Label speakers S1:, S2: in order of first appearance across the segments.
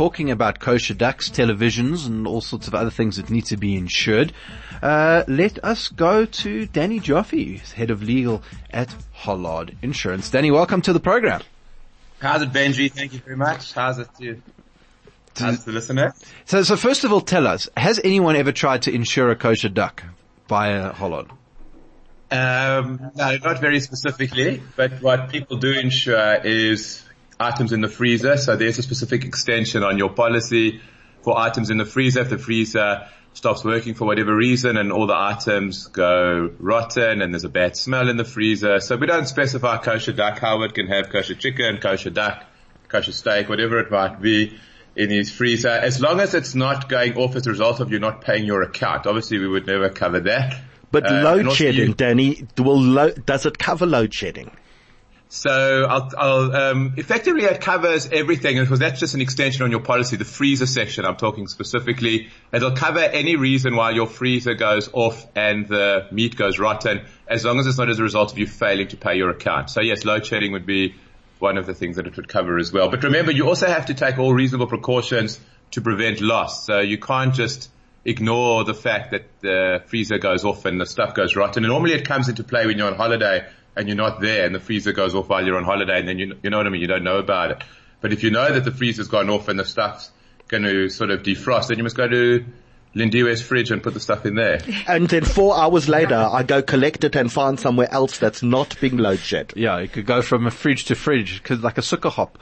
S1: talking about kosher ducks, televisions, and all sorts of other things that need to be insured. Let us go to Danny Joffe, head of legal at Hollard Insurance. Danny, welcome to the program.
S2: How's it, Benji? Thank you very much. How's it to you? How's the listener?
S1: So first of all, tell us, has anyone ever tried to insure a kosher duck via Hollard?
S2: No, not very specifically, but what people do insure is items in the freezer. So there's a specific extension on your policy for items in the freezer. If the freezer stops working for whatever reason and all the items go rotten and there's a bad smell in the freezer. So we don't specify kosher duck. Howard can have kosher chicken, kosher duck, kosher steak, whatever it might be in his freezer, as long as it's not going off as a result of you not paying your account. Obviously, we would never cover that.
S3: But load shedding, Danny, does it cover load shedding?
S2: So effectively it covers everything, because that's just an extension on your policy, the freezer section I'm talking specifically. It'll cover any reason why your freezer goes off and the meat goes rotten, as long as it's not as a result of you failing to pay your account. So yes, load shedding would be one of the things that it would cover as well. But remember, you also have to take all reasonable precautions to prevent loss. So you can't just ignore the fact that the freezer goes off and the stuff goes rotten. And normally it comes into play when you're on holiday and you're not there and the freezer goes off while you're on holiday, and then you know what I mean, you don't know about it. But if you know that the freezer's gone off and the stuff's going to sort of defrost, then you must go to Lindiwe's fridge and put the stuff in there.
S3: And then 4 hours later, I go collect it and find somewhere else that's not being load shed.
S1: Yeah, you could go from a fridge to fridge, like a sukkah hop.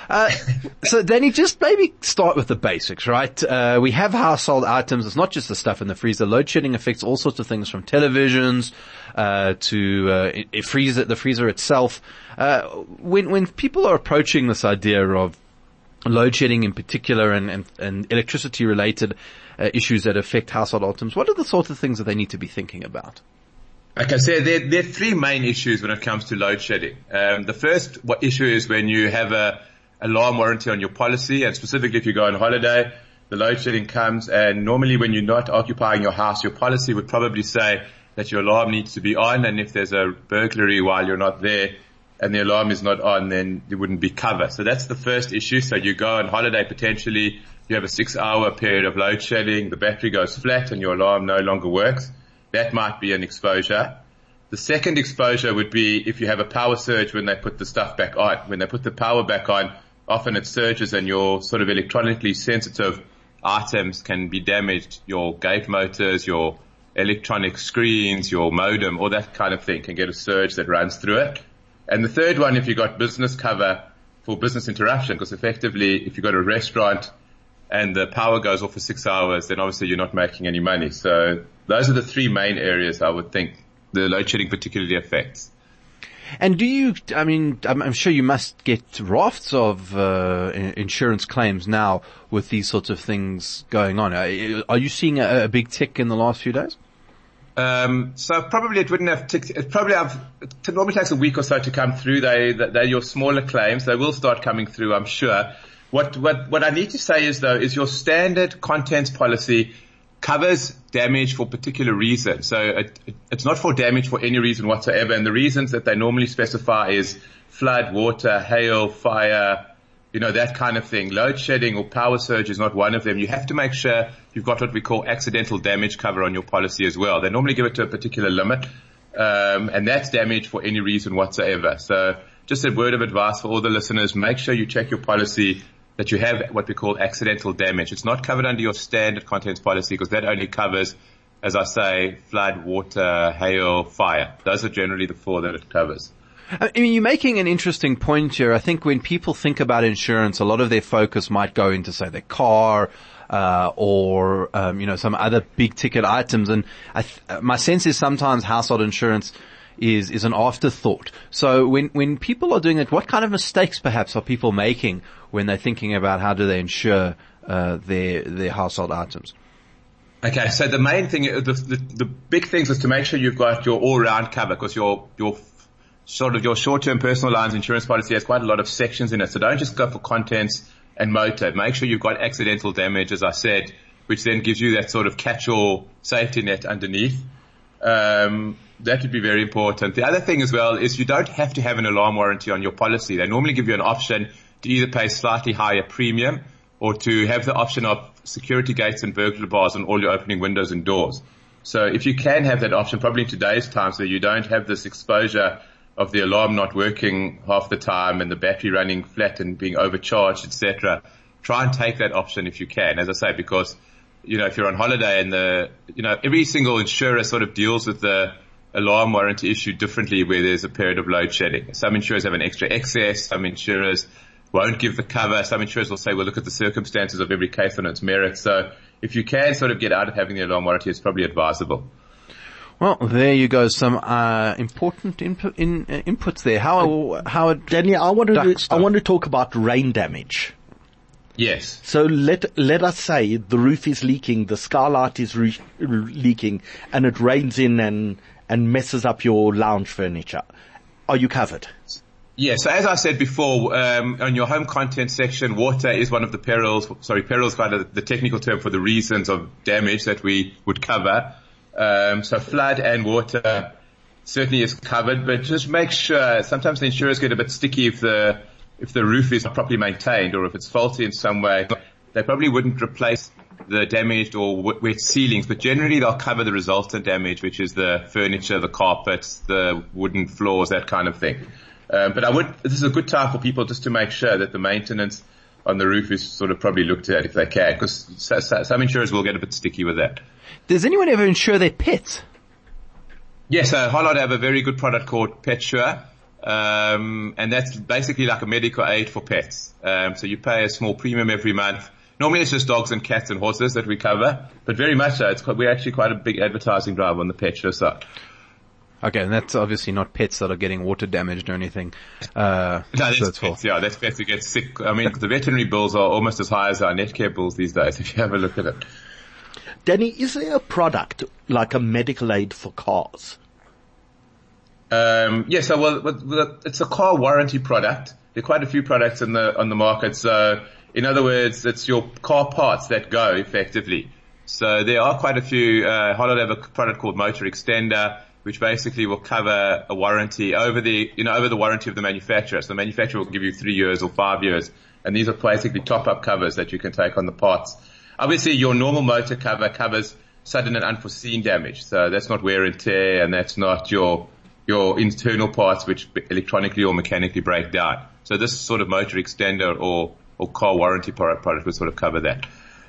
S1: So Danny, just maybe start with the basics, right? We have household items. It's not just the stuff in the freezer. Load shedding affects all sorts of things, from televisions to the freezer itself. When people are approaching this idea of load shedding in particular and electricity related issues that affect household items, what are the sorts of things that they need to be thinking about?
S2: Okay, so there are three main issues when it comes to load shedding. The first issue is when you have a alarm warranty on your policy, and specifically if you go on holiday, the load shedding comes, and normally when you're not occupying your house, your policy would probably say that your alarm needs to be on, and if there's a burglary while you're not there and the alarm is not on, then it wouldn't be covered. So that's the first issue. So you go on holiday, potentially you have a 6-hour period of load shedding, the battery goes flat and your alarm no longer works. That might be an exposure. The second exposure would be if you have a power surge when they put the stuff back on. When they put the power back on, often it surges and your sort of electronically sensitive items can be damaged. Your gate motors, your electronic screens, your modem, all that kind of thing can get a surge that runs through it. And the third one, if you got business cover for business interruption, because effectively if you got a restaurant and the power goes off for 6 hours, then obviously you're not making any money. So those are the three main areas I would think the load shedding particularly affects.
S1: And I'm sure you must get rafts of insurance claims now with these sorts of things going on. Are you seeing a big tick in the last few days?
S2: So probably it wouldn't have ticked. It normally takes a week or so to come through. They're your smaller claims. They will start coming through, I'm sure. What I need to say is your standard contents policy covers damage for particular reasons. So it's not for damage for any reason whatsoever. And the reasons that they normally specify is flood, water, hail, fire, that kind of thing. Load shedding or power surge is not one of them. You have to make sure you've got what we call accidental damage cover on your policy as well. They normally give it to a particular limit. And that's damage for any reason whatsoever. So just a word of advice for all the listeners, make sure you check your policy that you have what we call accidental damage. It's not covered under your standard contents policy because that only covers, as I say, flood, water, hail, fire. Those are generally the four that it covers.
S1: I mean, you're making an interesting point here. I think when people think about insurance, a lot of their focus might go into, say, their car, or some other big ticket items. And my sense is sometimes household insurance is an afterthought. So when people are doing it, what kind of mistakes perhaps are people making when they're thinking about how do they insure their household items?
S2: Okay, so the main thing, the big things is to make sure you've got your all-round cover, because your short-term personal lines insurance policy has quite a lot of sections in it. So don't just go for contents and motor. Make sure you've got accidental damage, as I said, which then gives you that sort of catch-all safety net underneath. That would be very important. The other thing as well is you don't have to have an alarm warranty on your policy. They normally give you an option to either pay slightly higher premium or to have the option of security gates and burglar bars on all your opening windows and doors. So if you can have that option, probably in today's time, so you don't have this exposure of the alarm not working half the time and the battery running flat and being overcharged, etc. Try and take that option if you can, as I say, because, if you're on holiday and every single insurer sort of deals with the alarm warranty issue differently where there's a period of load shedding. Some insurers have an extra excess, some insurers won't give the cover, some insurers will say, well, look at the circumstances of every case on its merits. So if you can sort of get out of having the alarm warranty, it's probably advisable.
S1: Well, there you go. Some important inputs there. How
S3: Danny, I want to talk about rain damage.
S2: Yes.
S3: So let us say the roof is leaking, the skylight is leaking, and it rains in and messes up your lounge furniture. Are you covered?
S2: Yeah, so as I said before, on your home content section, water is one of the perils. Perils kind of the technical term for the reasons of damage that we would cover. So flood and water certainly is covered, but just make sure, sometimes the insurers get a bit sticky if the roof is not properly maintained or if it's faulty in some way. They probably wouldn't replace the damaged or wet ceilings, but generally they'll cover the resultant damage, which is the furniture, the carpets, the wooden floors, that kind of thing. But this is a good time for people just to make sure that the maintenance on the roof is sort of probably looked at if they can, because some insurers will get a bit sticky with that.
S1: Does anyone ever insure their pets?
S2: Yes, Hollard have a very good product called PetSure, and that's basically like a medical aid for pets. So you pay a small premium every month. Normally it's just dogs and cats and horses that we cover, but very much so. We're actually quite a big advertising drive on the PetSure side.
S1: Okay, and that's obviously not pets that are getting water damaged or anything.
S2: No, that's pets. Yeah, that's pets who get sick. I mean, the veterinary bills are almost as high as our Netcare bills these days, if you have a look at it.
S3: Danny, is there a product like a medical aid for cars?
S2: Yes, it's a car warranty product. There are quite a few products on the market. So, in other words, it's your car parts that go effectively. So there are quite a few. Hollard have a product called Motor Extender, which basically will cover a warranty over the warranty of the manufacturer. So the manufacturer will give you 3 years or 5 years, and these are basically top-up covers that you can take on the parts. Obviously, your normal motor cover covers sudden and unforeseen damage. So that's not wear and tear, and that's not your internal parts which electronically or mechanically break down. So this sort of Motor Extender or car warranty product would sort of cover that.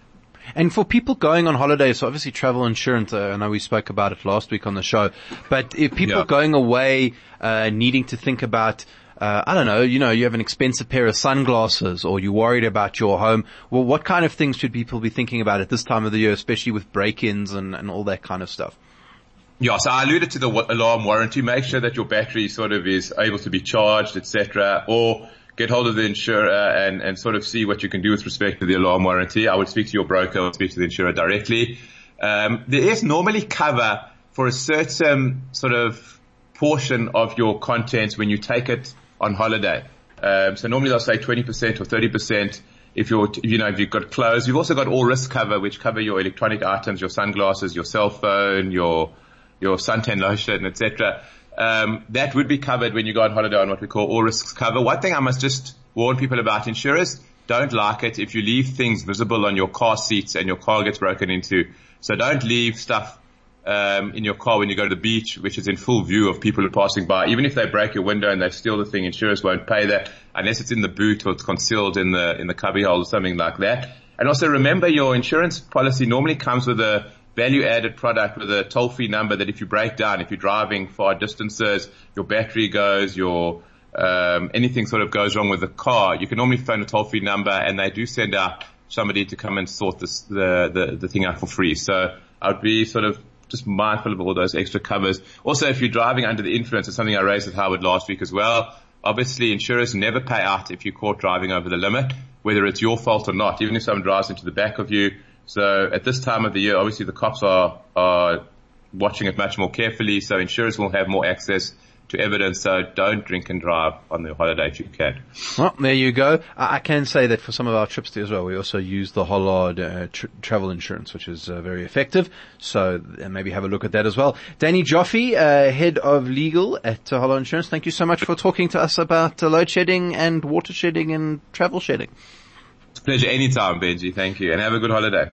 S1: And for people going on holiday, so obviously travel insurance, I know we spoke about it last week on the show, but if people going away, needing to think about, I don't know, you have an expensive pair of sunglasses or you're worried about your home, well, what kind of things should people be thinking about at this time of the year, especially with break-ins and all that kind of stuff?
S2: Yeah, so I alluded to the alarm warranty. Make sure that your battery sort of is able to be charged, etc., or get hold of the insurer and sort of see what you can do with respect to the alarm warranty. I would speak to your broker or speak to the insurer directly. There is normally cover for a certain sort of portion of your contents when you take it on holiday. So normally they'll say 20% or 30% if you've got clothes. You've also got all risk cover, which cover your electronic items, your sunglasses, your cell phone, your suntan lotion, etc. That would be covered when you go on holiday on what we call all risks cover. One thing I must just warn people about, insurers don't like it if you leave things visible on your car seats and your car gets broken into. So don't leave stuff in your car when you go to the beach, which is in full view of people who are passing by. Even if they break your window and they steal the thing, insurers won't pay that unless it's in the boot or it's concealed in the cubby hole or something like that. And also remember, your insurance policy normally comes with a value-added product with a toll-free number that if you break down, if you're driving far distances, your battery goes, anything sort of goes wrong with the car, you can normally phone a toll-free number and they do send out somebody to come and sort the thing out for free. So I would be sort of just mindful of all those extra covers. Also, if you're driving under the influence, it's something I raised with Howard last week as well. Obviously, insurers never pay out if you're caught driving over the limit, whether it's your fault or not, even if someone drives into the back of you. So at this time of the year, obviously the cops are watching it much more carefully. So insurers will have more access to evidence. So don't drink and drive on the holiday if you can.
S1: Well, there you go. I can say that for some of our trips to Israel, we also use the Hollard travel insurance, which is very effective. So maybe have a look at that as well. Danny Joffe, head of legal at Hollard Insurance. Thank you so much for talking to us about load shedding and water shedding and travel shedding.
S2: Pleasure anytime, Benji. Thank you. And have a good holiday.